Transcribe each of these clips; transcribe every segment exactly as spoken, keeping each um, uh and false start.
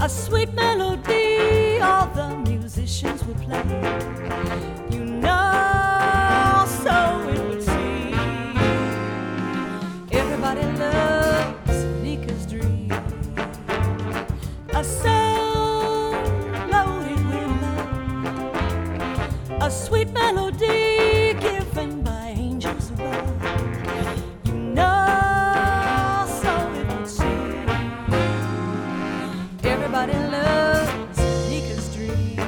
a sweet melody all the musicians would play. You know, so it would seem. Everybody loves Nika's dream, a soul loaded with love, a sweet melody given by angels above. You know, so it would seem. Everybody loves Nika's dream.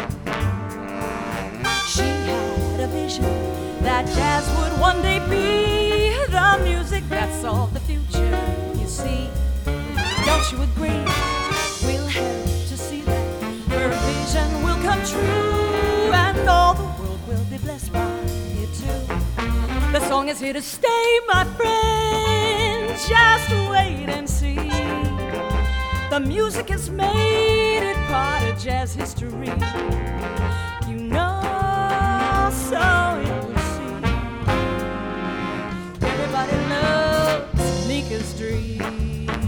She had a vision that jazz would one day be the music that solved the future, you see. Don't you agree? We'll help to see that her vision will come true, and all the world will be blessed by it too. The song is here to stay, my friend. Just wait and see. The music has made it part of jazz history. You know, so it will seem. Everybody loves Nika's dream.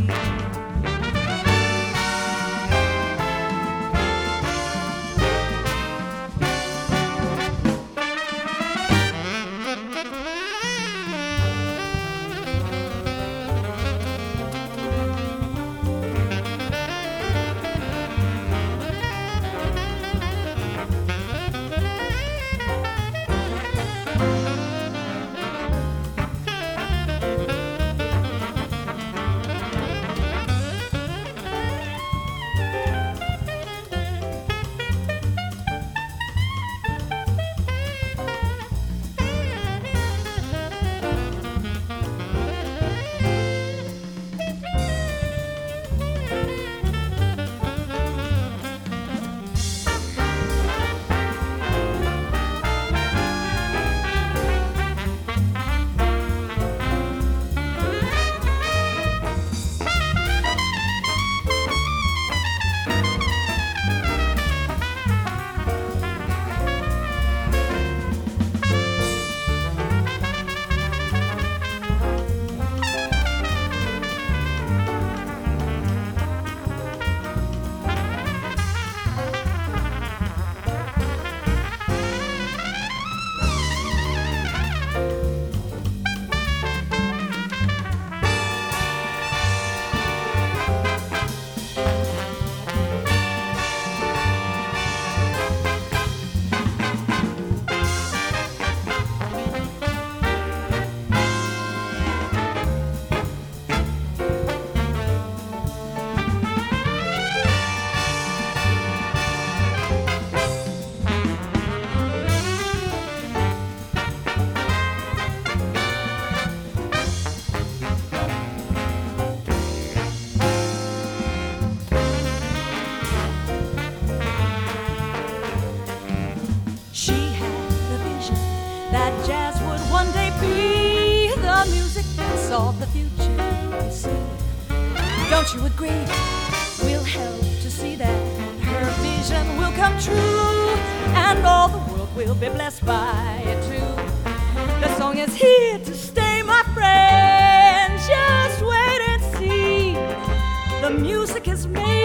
Solve the future, you see. Don't you agree? We'll help to see that her vision will come true, and all the world will be blessed by it too. The song is here to stay, my friend. Just wait and see. The music is made